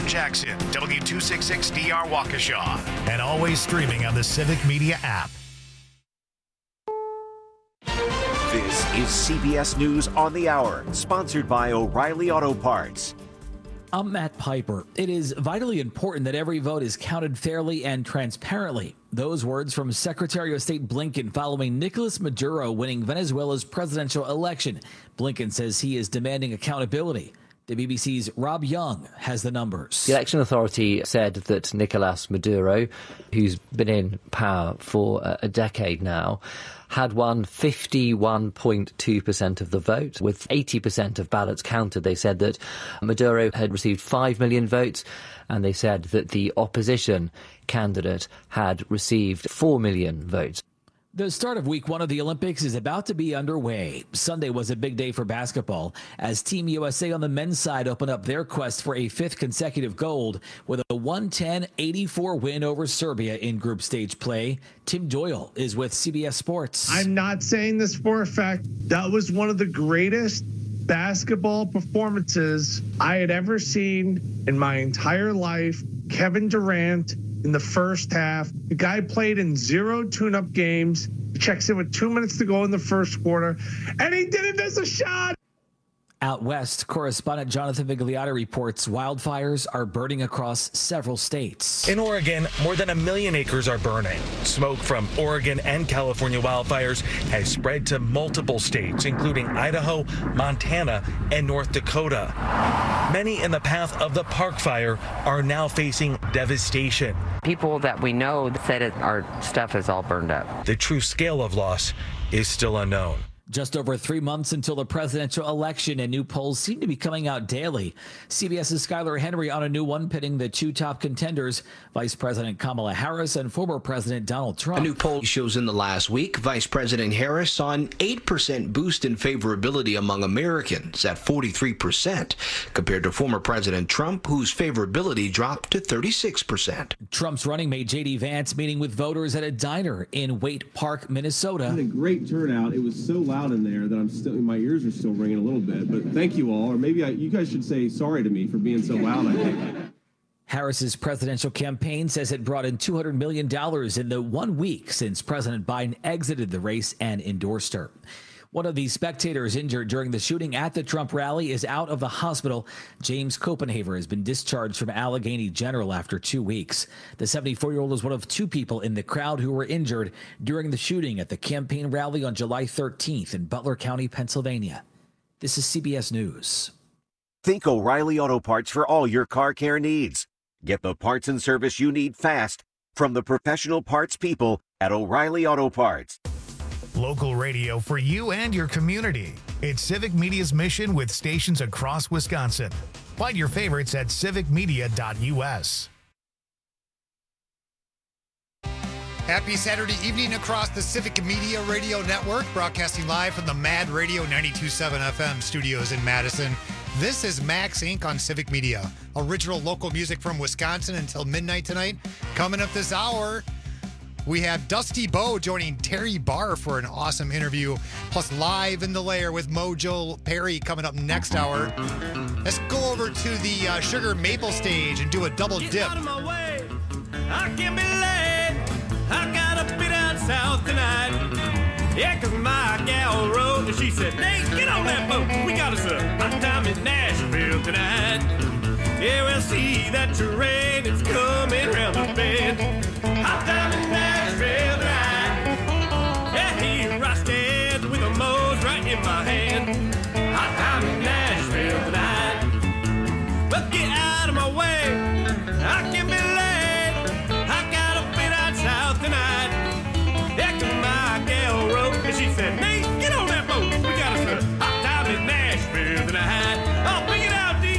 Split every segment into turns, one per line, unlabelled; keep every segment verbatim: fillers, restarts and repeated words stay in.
Sam Jackson, W two sixty-six D R Waukesha, and always streaming on the Civic Media app.
This is C B S News on the Hour, sponsored by O'Reilly Auto Parts.
I'm Matt Piper. It is vitally important that every vote is counted fairly and transparently. Those words from Secretary of State Blinken following Nicolas Maduro winning Venezuela's presidential election. Blinken says he is demanding accountability. The B B C's Rob Young has the numbers.
The election authority said that Nicolas Maduro, who's been in power for a decade now, had won fifty-one point two percent of the vote. With eighty percent of ballots counted, they said that Maduro had received five million votes, and they said that the opposition candidate had received four million votes.
The start of week one of the Olympics is about to be underway. Sunday was a big day for basketball as Team U S A on the men's side opened up their quest for a fifth consecutive gold with a one ten eighty-four win over Serbia in group stage play. Tim Doyle is with C B S Sports.
I'm not saying this for a fact. That was one of the greatest basketball performances I had ever seen in my entire life. Kevin Durant in the first half. The guy played in zero tune-up games. He checks in with two minutes to go in the first quarter, and he didn't miss a shot.
Out west, correspondent Jonathan Vigliotti reports wildfires are burning across several states.
In Oregon, more than a million acres are burning. Smoke from Oregon and California wildfires has spread to multiple states, including Idaho, Montana, and North Dakota. Many in the path of the Park Fire are now facing devastation.
People that we know said it, our stuff is all burned up.
The true scale of loss is still unknown.
Just over three months until the presidential election, and new polls seem to be coming out daily. CBS's Skylar Henry on a new one pitting the two top contenders, Vice President Kamala Harris and former President Donald Trump.
A new poll shows in the last week, Vice President Harris saw an eight percent boost in favorability among Americans at forty-three percent, compared to former President Trump, whose favorability dropped to thirty-six percent.
Trump's running mate J D Vance meeting with voters at a diner in Waite Park, Minnesota.
It was a great turnout. It was so loud in there that I'm still, my ears are still ringing a little bit, but thank you all. Or maybe I, you guys should say sorry to me for being so loud, I think.
Harris's presidential campaign says it brought in two hundred million dollars in the one week since President Biden exited the race and endorsed her. One of the spectators injured during the shooting at the Trump rally is out of the hospital. James Copenhaver has been discharged from Allegheny General after two weeks. The seventy-four-year-old is one of two people in the crowd who were injured during the shooting at the campaign rally on July thirteenth in Butler County, Pennsylvania. This is C B S News.
Think O'Reilly Auto Parts for all your car care needs. Get the parts and service you need fast from the professional parts people at O'Reilly Auto Parts.
Local radio for you and your community. It's Civic Media's mission with stations across Wisconsin. Find your favorites at civic media dot U S.
Happy Saturday evening across the Civic Media Radio Network, broadcasting live from the Mad Radio ninety-two point seven F M studios in Madison. This is Max Incorporated on Civic Media. Original local music from Wisconsin until midnight tonight. Coming up this hour, we have Dusty Bo joining Terry Barr for an awesome interview, plus Live in the Lair with Mojo Perry coming up next hour. Let's go over to the uh, Sugar Maple stage and do a double dip.
Get out of my way. I can't be late. I gotta be down south tonight. Yeah, cause my gal wrote and she said, Nate, get on that boat. We got us a hot time in Nashville tonight. Yeah, we'll see that terrain. It's coming round the bend. Hot time in Nashville tonight. Yeah, here I stand with a Moe's right in my hand. Hot time in Nashville tonight. But get out of my way. I can't be late. I gotta be down south tonight. Yeah, cause my gal wrote and she said, Nate, get on that boat. We got us a hot time in Nashville tonight. Oh, bring it out, D.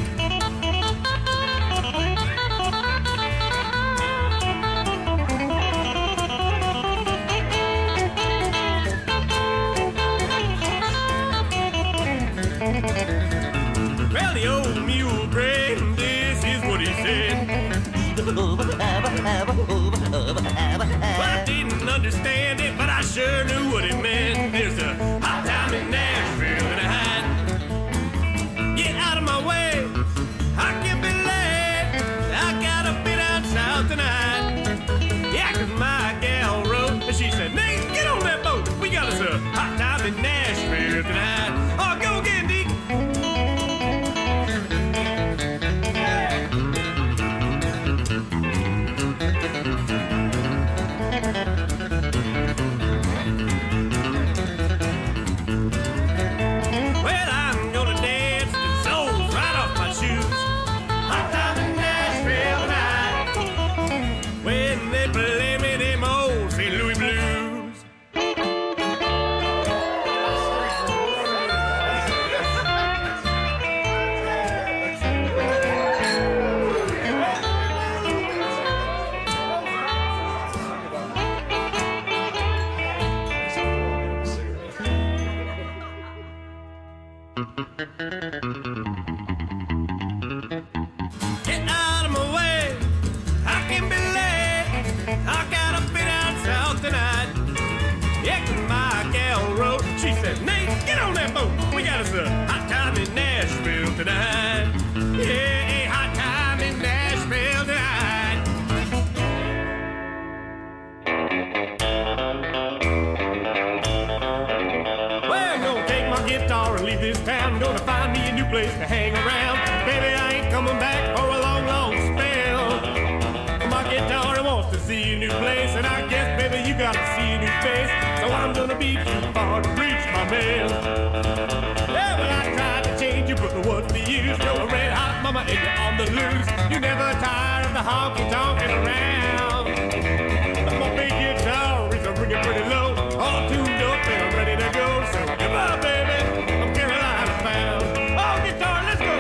Well, the old mule brain, this is what he said. Well, I didn't understand it, but I sure knew what it meant. There's a hot time in Nashville tonight. Get out of my way. I can't be late. place to hang around. Baby, I ain't coming back for a long, long spell. My guitar wants to see a new place, and I guess, baby, you gotta see a new face. So I'm gonna be too far to reach my mail. Yeah, well, I tried to change you, but what's the use? You're a red hot mama and you're on the loose. You never tire of the honky-tonkin' around. My big guitar is a ringing pretty low, all tuned up and I'm ready to go. So goodbye, baby, I'm Carolina bound. Oh, guitar, let's go.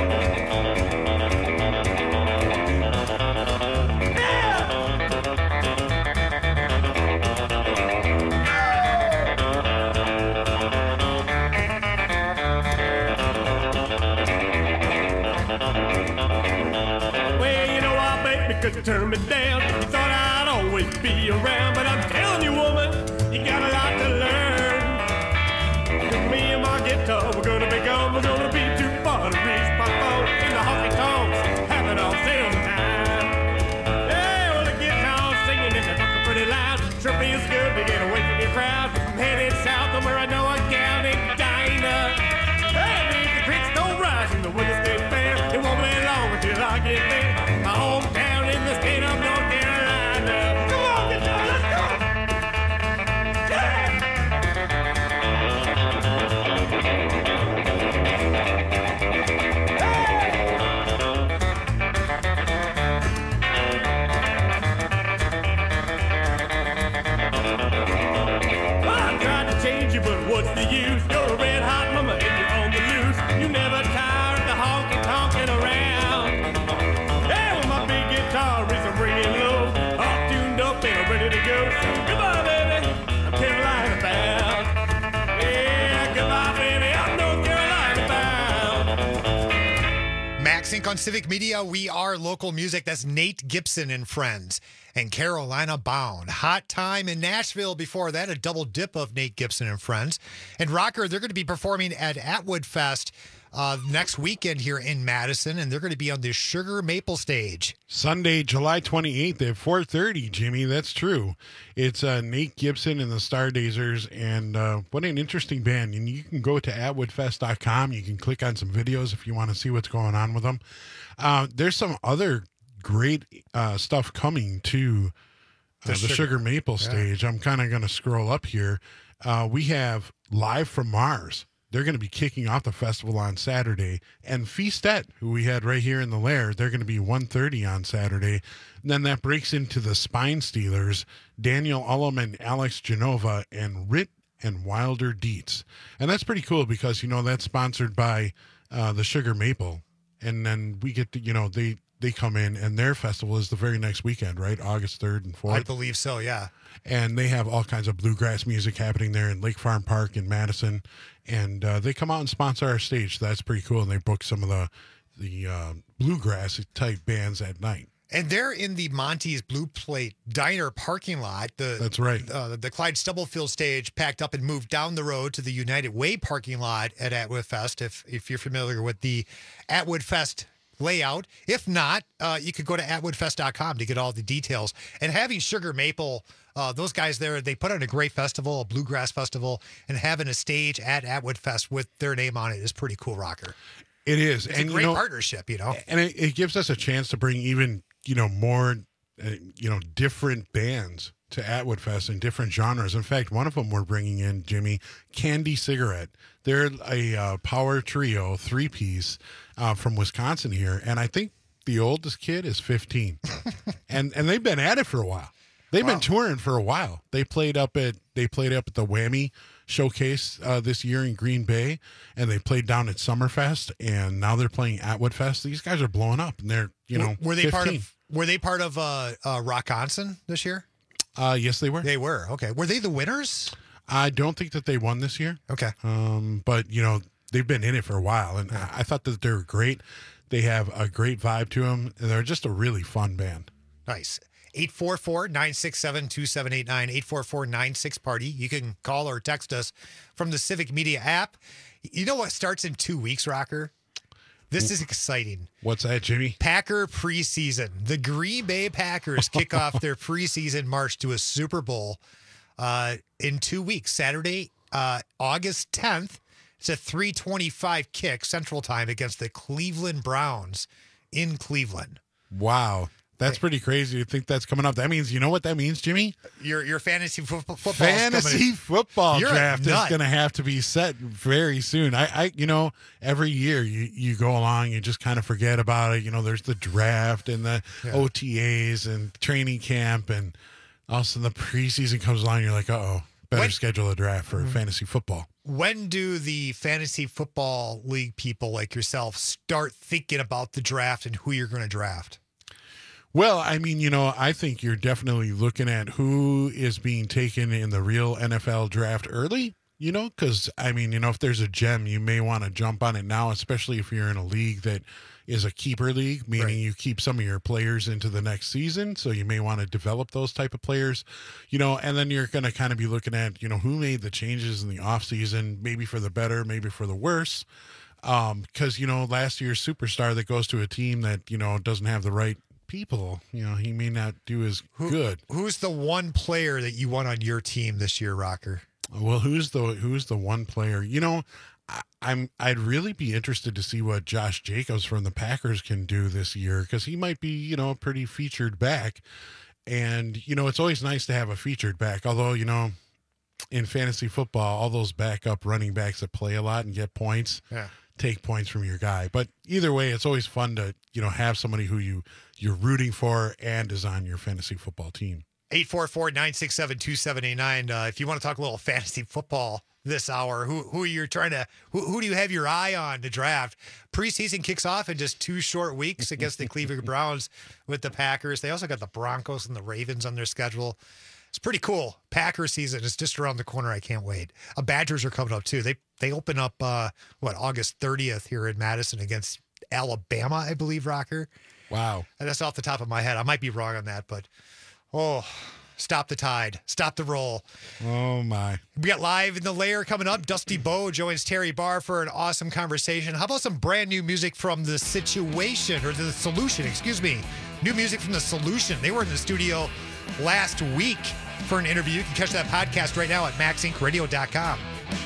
Well, you know I bet because you turned me down. You thought I'd always be around, but I'm telling you, woman, you got a lot to learn. Me and my guitar, we're gonna be gone. We're gonna be too far to reach my phone in the honky tonks, having all same time. Yeah, well, the guitar singing and the talking pretty loud. Sure feels good to get away from your crowd. I'm headed south to where I know a gal named Dinah. Hey, if the creeks don't rise in the winter state fair, it won't be long until I get there. My hometown in the state of North Carolina. Come on, guitar, let's go. Yeah. I tried to change you, but what's the use? You're a red hot mama and you're on the loose. You never tire of the honky tonkin' around. Yeah, well, my big guitar is a ringing low, all tuned up and I'm ready to go. So goodbye, baby, I'm Carolina bound. Yeah, goodbye, baby, I'm North Carolina bound.
Max Inc on Civic Media. We are local music. That's Nate Gibson and Friends and Carolina Bound. Hot Time in Nashville before that, a double dip of Nate Gibson and Friends. And Rocker, they're going to be performing at Atwood Fest uh, next weekend here in Madison, and they're going to be on the Sugar Maple stage.
Sunday, July twenty-eighth at four thirty, Jimmy. That's true. It's uh, Nate Gibson and the Stardazers, and uh, what an interesting band. And you can go to atwood fest dot com. You can click on some videos if you want to see what's going on with them. Uh, there's some other great uh, stuff coming to uh, the, the Sugar, Sugar Maple yeah. stage. I'm kind of going to scroll up here. Uh, we have Live from Mars. They're going to be kicking off the festival on Saturday. And Feastet, who we had right here in the Lair, they're going to be one thirty on Saturday. And then that breaks into the Spine Stealers, Daniel Ullum and Alex Genova, and Rit and Wilder Dietz. And that's pretty cool because, you know, that's sponsored by uh, the Sugar Maple. And then we get to, you know, they, they come in, and their festival is the very next weekend, right? August third and fourth.
I believe so, yeah.
And they have all kinds of bluegrass music happening there in Lake Farm Park in Madison. And uh, they come out and sponsor our stage. So that's pretty cool. And they book some of the the uh, bluegrass type bands at night.
And they're in the Monty's Blue Plate Diner parking lot. The,
That's right.
Uh, the Clyde Stubblefield stage packed up and moved down the road to the United Way parking lot at Atwood Fest, if, if you're familiar with the Atwood Fest layout. If not, uh, you could go to atwood fest dot com to get all the details. And having Sugar Maple, uh, those guys there, they put on a great festival, a bluegrass festival, and having a stage at Atwood Fest with their name on it is pretty cool, Rocker.
It is.
It's
and,
a great
you know,
partnership, you know.
And it, it gives us a chance to bring even, you know, more, uh, you know, different bands to Atwood Fest in different genres. In fact, one of them we're bringing in, Jimmy, Candy Cigarette. They're a uh, power trio, three-piece uh, from Wisconsin here, and I think the oldest kid is fifteen. and and they've been at it for a while. They've wow. been touring for a while. They played up at they played up at the Whammy Showcase uh, this year in Green Bay, and they played down at Summerfest, and now they're playing Atwood Fest. These guys are blowing up, and they're you know
were, were they
fifteen.
part of were they part of uh, uh, Rockonson this year?
Uh, yes, they were.
They were. Okay. Were they the winners?
I don't think that they won this year.
Okay.
Um, but, you know, they've been in it for a while, and I, I thought that they were great. They have a great vibe to them, and they're just a really fun band.
Nice. eight four four, nine six seven, two seven eight nine, eight four four, nine six party. You can call or text us from the Civic Media app. You know what starts in two weeks, Rocker? This is exciting.
What's that, Jimmy?
Packer preseason. The Green Bay Packers kick off their preseason march to a Super Bowl uh, in two weeks. Saturday, uh, August tenth, It's a three twenty-five kick Central Time against the Cleveland Browns in Cleveland.
Wow. That's pretty crazy to think that's coming up. That means, you know what that means, Jimmy?
Your your fantasy fo- football
fantasy football
You're
draft is going to have to be set very soon. I, I, you know, every year you, you go along, you just kind of forget about it. You know, there's the draft and the
Yeah.
O T As and training camp, and all of a sudden the preseason comes along. You're like, uh oh, better
When-
schedule a draft for fantasy football.
When do the fantasy football league people like yourself start thinking about the draft and who you're going to draft?
Well, I mean, you know, I think you're definitely looking at who is being taken in the real N F L draft early, you know, because, I mean, you know, if there's a gem, you may want to jump on it now, especially if you're in a league that is a keeper league, meaning
Right.
you keep some of your players into the next season. So you may want to develop those type of players, you know, and then you're going to kind of be looking at, you know, who made the changes in the offseason, maybe for the better, maybe for the worse. Um, because, you know, last year's superstar that goes to a team that, you know, doesn't have the right people, you know, he may not do as
Who,
good.
Who's the one player that you want on your team this year, Rocker?
Well, who's the who's the one player? You know, I, I'm I'd really be interested to see what Josh Jacobs from the Packers can do this year, because he might be, you know, a pretty featured back. And, you know, it's always nice to have a featured back. Although, you know, in fantasy football, all those backup running backs that play a lot and get points,
Yeah.
take points from your guy. But either way, it's always fun to, you know, have somebody who you you're rooting for and is on your fantasy football team.
eight four four, nine six seven, two seven eight nine. Uh, if you want to talk a little fantasy football this hour, who who you're trying to who, who do you have your eye on to draft? Preseason kicks off in just two short weeks against the Cleveland Browns with the Packers. They also got the Broncos and the Ravens on their schedule. It's pretty cool. Packers season is just around the corner. I can't wait. Uh, Badgers are coming up too. They they open up uh, what August thirtieth here in Madison against Alabama, I believe. Rocker.
Wow.
And that's off the top of my head. I might be wrong on that, but oh, stop the tide, stop the roll.
Oh my.
We got Live in the Lair coming up. Dusty Bo joins Terry Barr for an awesome conversation. How about some brand new music from The Situation, or The Solution, excuse me. New music from The Solution. They were in the studio last week for an interview. You can catch that podcast right now at max inc radio dot com.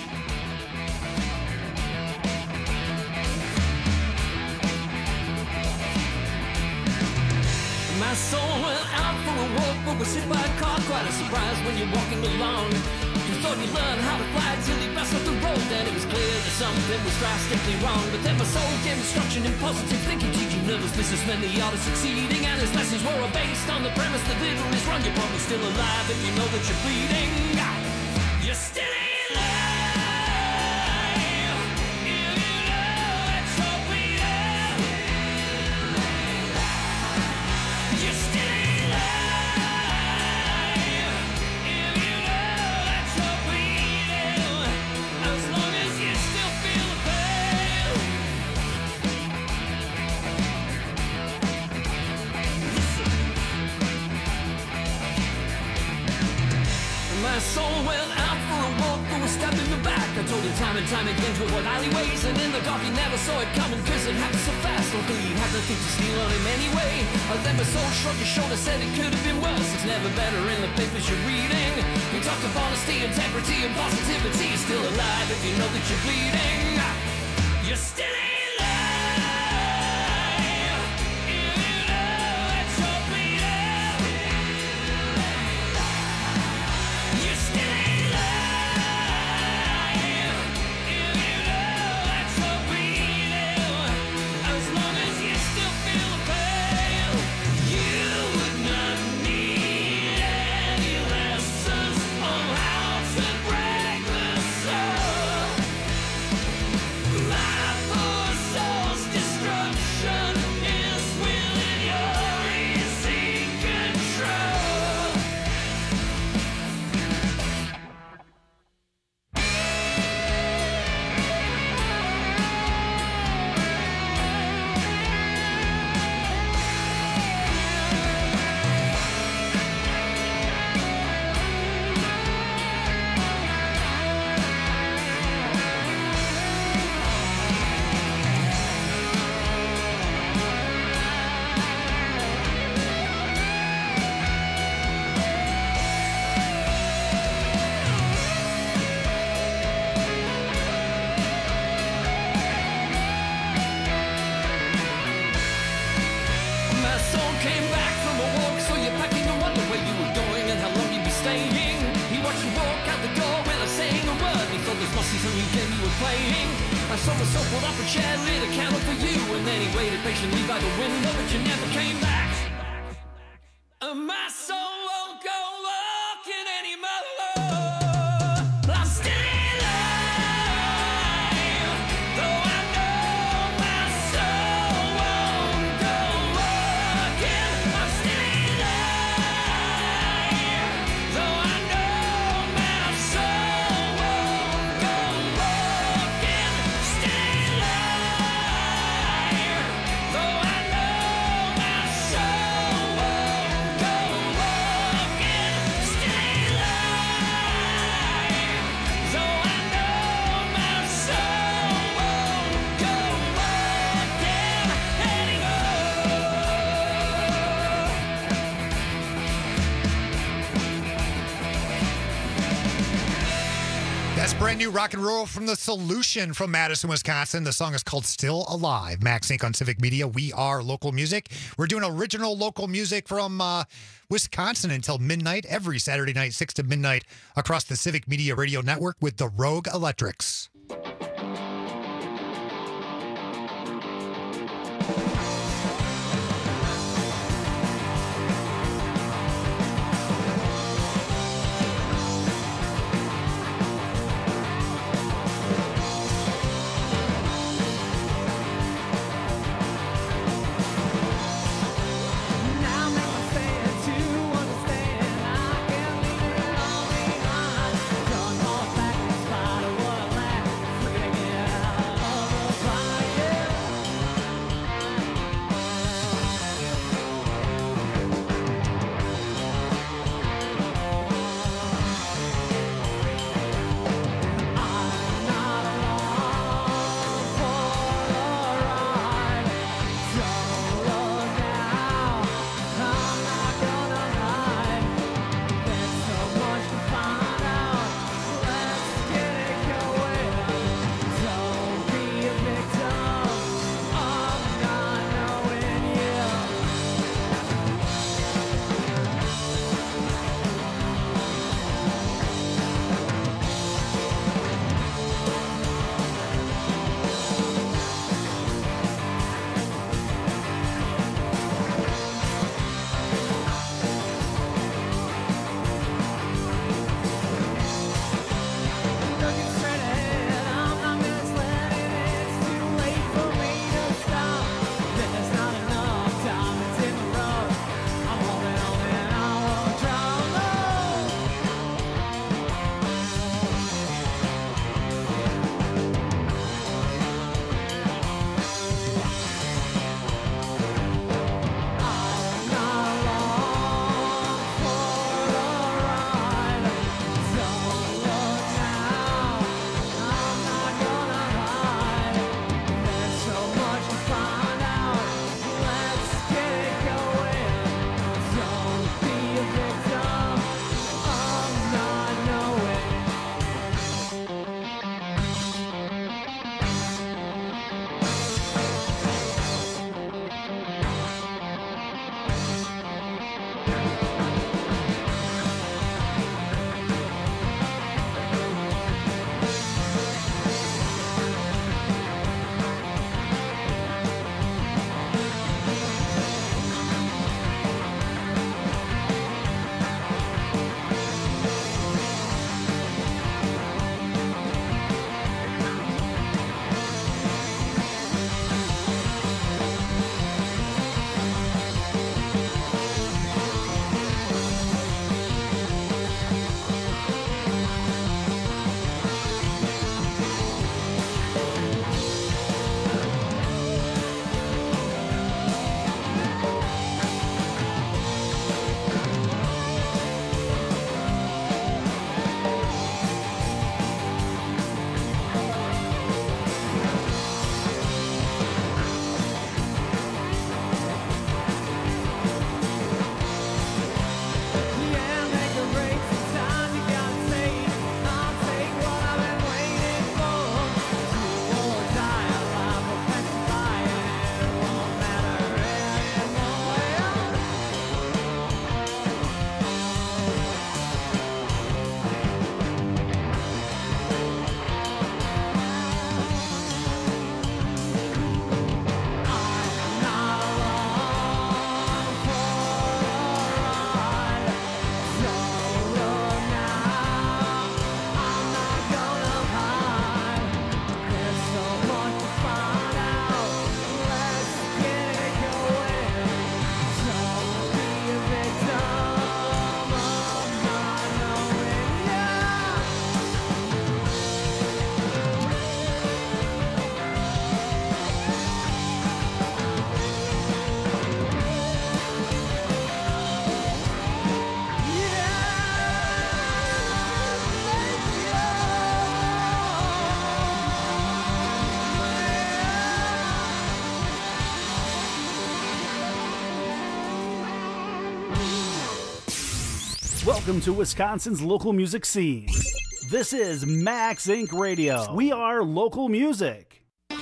My soul went out for a walk, but was hit by a car. Quite a surprise when you're walking along. You thought you'd learn how to fly till you passed off the road. Then it was clear that something was drastically wrong. But then my soul gave instruction in positive thinking, teaching nervous businessmen the art of succeeding. And his lessons were all based on the premise that little is wrong. You're probably still alive if you know that you're bleeding. You're still alive. My soul went out for a walk, but was stabbed in the back. I told him time and time again to avoid alleyways, and in the dark he never saw it coming, cause it happened so fast. Luckily he had nothing to steal on him anyway. But then my soul shrugged his shoulder, said it could have been worse. It's never better in the papers you're reading. We talked of honesty, integrity, and positivity. You're still alive if you know that you're bleeding. You're still alive. My
phone came back from a walk, so you're packing to wonder where you were going and how long you'd be staying. He watched you walk out the door without saying a word. He thought this must be some new game you were playing. I saw myself pulled up a chair, lit a candle for you, and then he waited patiently by the window, but you never came back. And my soul won't go walking anymore. I'm still alive, though I know my soul won't go walking. I'm still alive, though I know my soul won't go walking. Still alive, though I know my soul won't go walking. Still alive, though I know my soul won't go walking
That's brand new rock and roll from The Solution from Madison, Wisconsin. The song is called Still Alive. Max Inc on Civic Media. We are local music. We're doing original local music from uh, Wisconsin until midnight every Saturday night, six to midnight, across the Civic Media Radio Network with the Rogue Electrics.
Now make my stand to understand I can leave it all behind. Done all back in spite of what I lack.
Welcome to Wisconsin's local music scene. This is Max Inc Radio. We are local music.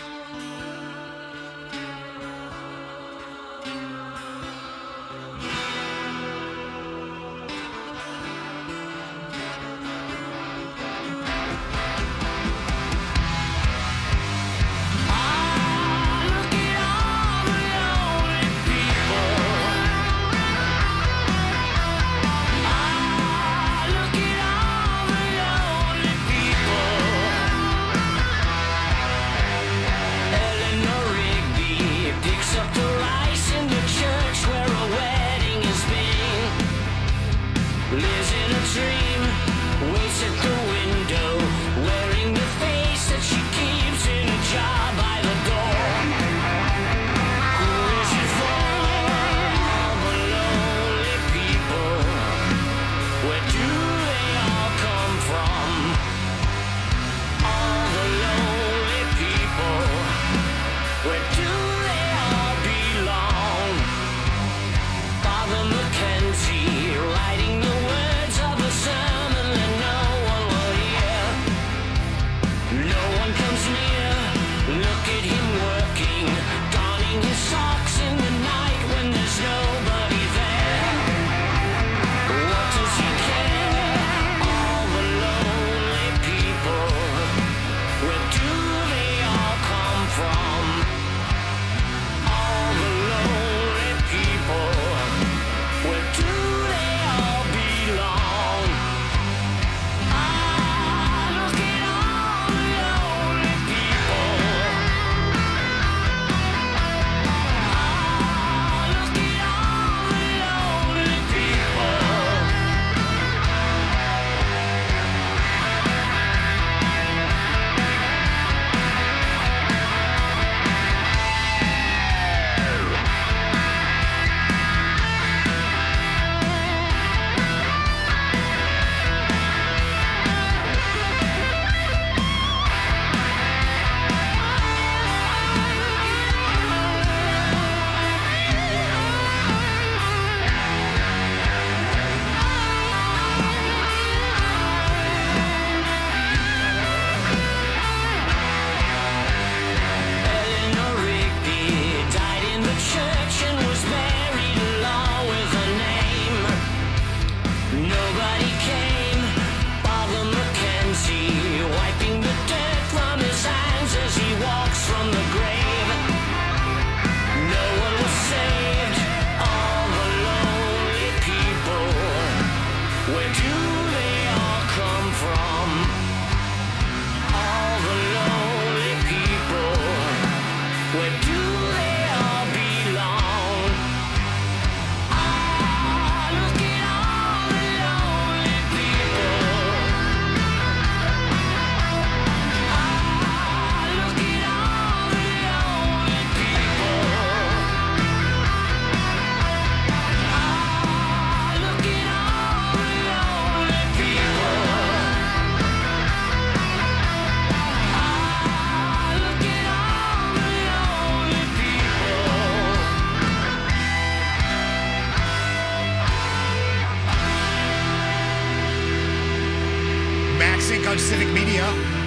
On Civic Media.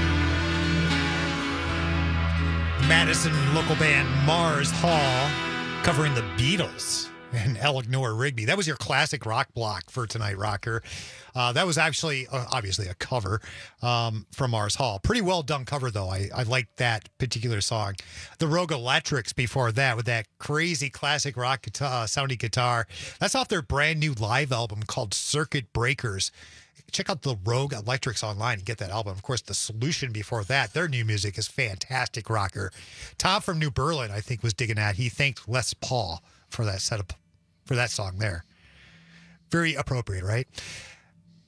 Madison local band Mars Hall covering the Beatles and Eleanor Rigby. That was your classic rock block for tonight, Rocker. Uh, that was actually, uh, obviously, a cover um, from Mars Hall. Pretty well done cover, though. I, I liked that particular song. The Rogue Electrics before that with that crazy classic rock guitar, uh, sounding guitar. That's off their brand new live album called Circuit Breakers. Check out the Rogue Electrics online and get that album. Of course, The Solution before that. Their new music is fantastic, Rocker. Tom from New Berlin, I think, was digging that. He thanked Les Paul for that setup, for that song there. Very appropriate, right?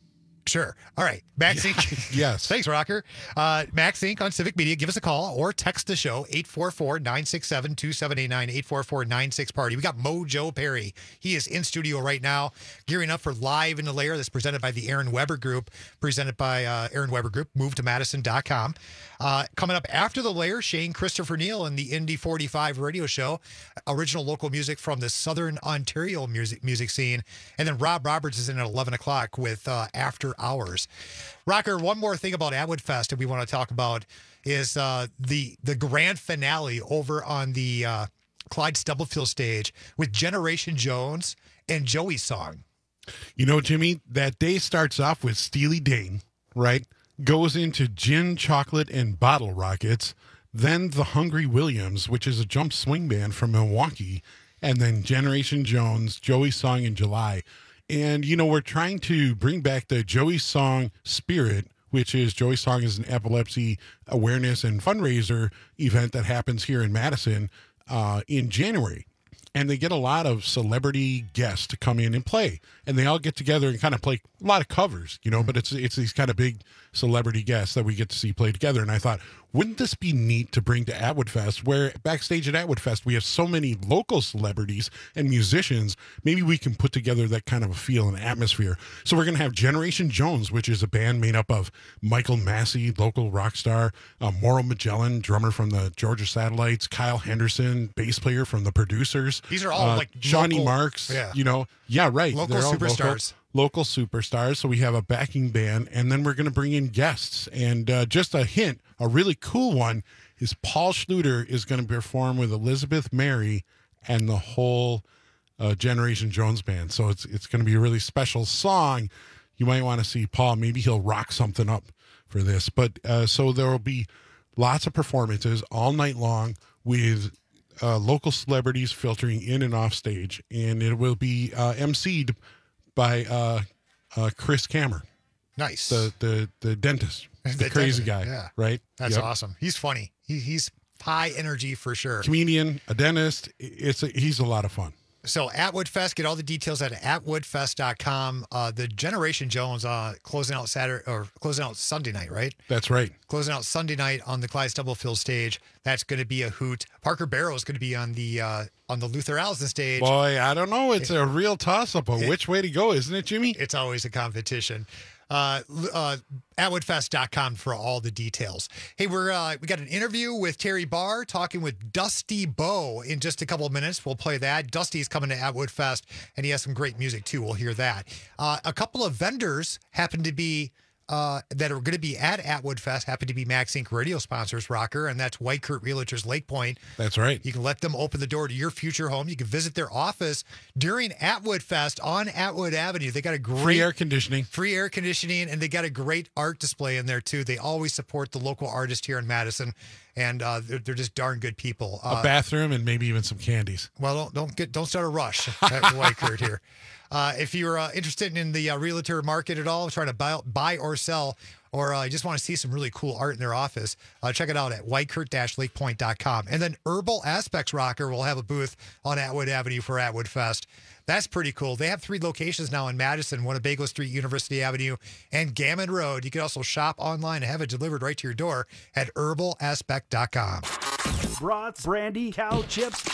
Sure. All right. Max Inc.
Yes.
Thanks, Rocker. Uh, Max Inc on Civic Media. Give us a call or text the show, eight four four, nine six seven, two seven eight nine, eight four four, nine six party. We got Mojo Perry. He is in studio right now, gearing up for Live in the Lair. That's presented by the Aaron Weber Group, presented by uh, Aaron Weber Group, move to madison dot com. Uh, coming up after the Lair, Shane Christopher Neal in the Indy forty-five radio show, original local music from the Southern Ontario music music scene. And then Rob Roberts is in at eleven o'clock with uh, After Hours. Rocker, one more thing about Atwood Fest that we want to talk about is uh, the the grand finale over on the uh, Clyde Stubblefield stage with Generation Jones and Joey's song.
You know, Jimmy, that day starts off with Steely Dan, right? Goes into Gin, Chocolate, and Bottle Rockets. Then the Hungry Williams, which is a jump swing band from Milwaukee. And then Generation Jones, Joey's song in July. And, you know, we're trying to bring back the Joey Song spirit, which is Joey Song is an epilepsy awareness and fundraiser event that happens here in Madison uh, in January. And they get a lot of celebrity guests to come in and play. And they all get together and kind of play a lot of covers, you know, mm-hmm. but it's it's these kind of big celebrity guests that we get to see play together. And I thought, wouldn't this be neat to bring to Atwood Fest, where backstage at Atwood Fest, we have so many local celebrities and musicians. Maybe we can put together that kind of a feel and atmosphere. So we're going to have Generation Jones, which is a band made up of Michael Massey, local rock star, uh, Mauro Magellan, drummer from the Georgia Satellites, Kyle Henderson, bass player from the Producers.
These are all
uh,
like
Johnny
local,
Marks,
yeah.
you know, yeah, right.
Local
They're all
superstars.
Local, local superstars. So we have a backing band, and then we're going to bring in guests. And uh, just a hint, a really cool one is Paul Schluter is going to perform with Elizabeth Mary and the whole uh, Generation Jones band. So it's it's going to be a really special song. You might want to see Paul. Maybe he'll rock something up for this. But uh, so there will be lots of performances all night long with uh, local celebrities filtering in and off stage. And it will be uh, emceed by uh, uh, Chris Kammer.
Nice.
The the the dentist. The,
The
crazy
dentist,
guy.
yeah.
Right?
That's
Yep.
awesome. He's funny. He, he's high energy for sure.
Comedian, a dentist. It's a, he's a lot of fun.
So Atwood Fest, get all the details at atwood fest dot com. Uh, the Generation Jones uh, closing out Saturday or closing out Sunday night, right?
That's right.
Closing out Sunday night on the Clyde Stubblefield stage. That's going to be a hoot. Parker Barrow is going to be on the uh, on the Luther Allison stage.
Boy, I don't know. It's a real toss-up of
It-
which way to go, isn't it, Jimmy?
It's always a competition. Uh, uh, atwood fest dot com for all the details. Hey, we're uh, we got an interview with Terry Barr talking with Dusty Bowe in just a couple of minutes. We'll play that. Dusty's coming to Atwood Fest, and he has some great music too. We'll hear that. Uh, a couple of vendors happen to be uh, that are going to be at Atwood Fest happen to be Max Incorporated radio sponsors, Rocker, and that's White Kurt Realtors Lake Point.
That's right.
You can let them open the door to your future home. You can visit their office during Atwood Fest on Atwood Avenue. They got a great
Free air conditioning.
free air conditioning, and they got a great art display in there too. They always support the local artist here in Madison, and uh, they're, they're just darn good people. Uh,
A bathroom and maybe even some candies.
well, don't don't get don't start a rush at White Kurt here. Uh, if you're uh, interested in the uh, realtor market at all, trying to buy, buy or sell, or uh, you just want to see some really cool art in their office, uh, check it out at white kurt dash lake point dot com. And then Herbal Aspects Rocker will have a booth on Atwood Avenue for Atwood Fest. That's pretty cool. They have three locations now in Madison, Winnebago Street, University Avenue, and Gammon Road. You can also shop online and have it delivered right to your door at herbal aspect dot com.
Brats, brandy, cow chips,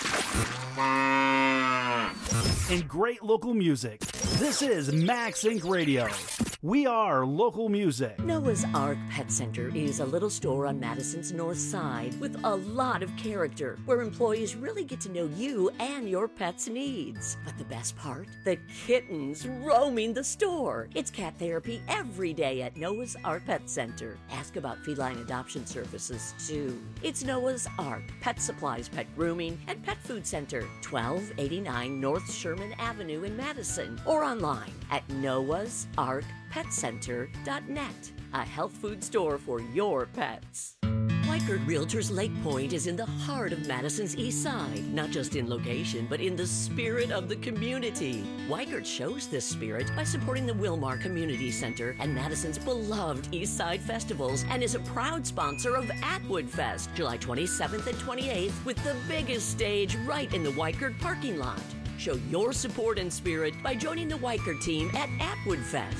and great local music. This is Max Incorporated Radio. We are local music.
Noah's Ark Pet Center is a little store on Madison's north side with a lot of character, where employees really get to know you and your pet's needs. But the best part? The kittens roaming the store. It's cat therapy every day at Noah's Ark Pet Center. Ask about feline adoption services, too. It's Noah's Ark Pet Supplies, Pet Grooming, and Pet Food Center, twelve eighty-nine North Sherman Avenue in Madison, or online at noahs ark pet center dot net, a health food store for your pets. White Kurt Realtors Lake Point is in the heart of Madison's east side, not just in location, but in the spirit of the community. White Kurt shows this spirit by supporting the Wilmar Community Center and Madison's beloved East Side festivals, and is a proud sponsor of Atwood Fest, July twenty-seventh and twenty-eighth, with the biggest stage right in the White Kurt parking lot. Show your support and spirit by joining the White Kurt team at Atwood Fest,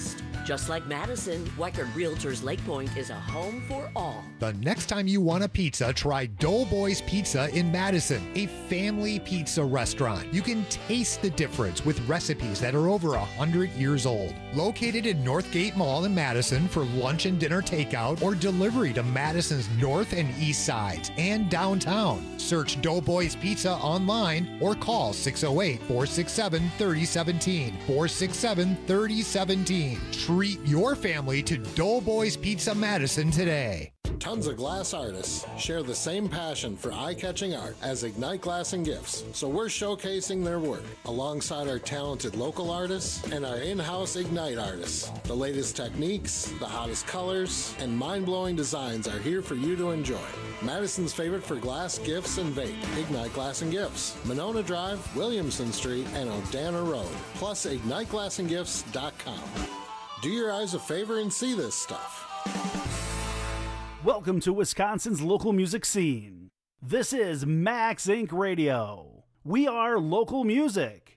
Just like Madison, Weckert Realtors Lake Point is a home for all.
The next time you want a pizza, try Doughboys Pizza in Madison, a family pizza restaurant. You can taste the difference with recipes that are over one hundred years old. Located in Northgate Mall in Madison for lunch and dinner takeout or delivery to Madison's north and east sides and downtown. Search Doughboys Pizza online or call six oh eight, four six seven, three oh one seven, four six seven, three oh one seven. Treat your family to Doughboys Pizza Madison today.
Tons of glass artists share the same passion for eye-catching art as Ignite Glass and Gifts, so we're showcasing their work alongside our talented local artists and our in-house Ignite artists. The latest techniques, the hottest colors, and mind-blowing designs are here for you to enjoy. Madison's favorite for glass, gifts, and vape, Ignite Glass and Gifts, Monona Drive, Williamson Street, and O'Dana Road, plus ignite glass and gifts dot com. Do your eyes a favor and see this stuff.
Welcome to Wisconsin's local music scene. This is Max Inc Radio. We are local music.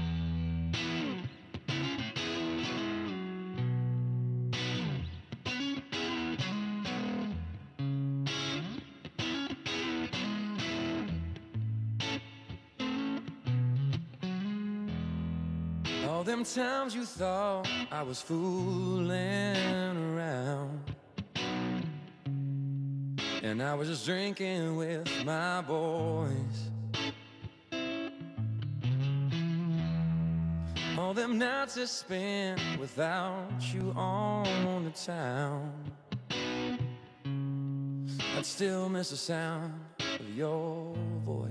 All them times you thought I was fooling around, and I was just drinking with my boys. All them nights I spent without you on the town, I'd still miss the sound of your voice.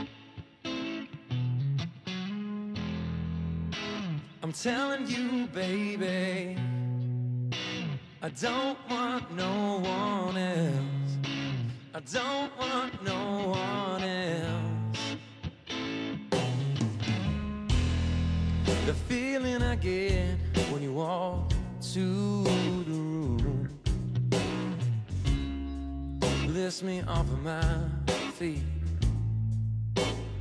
I'm telling you, baby, I don't want no one else. I don't want no one else. The feeling I get when you walk to the room lifts me off of my feet.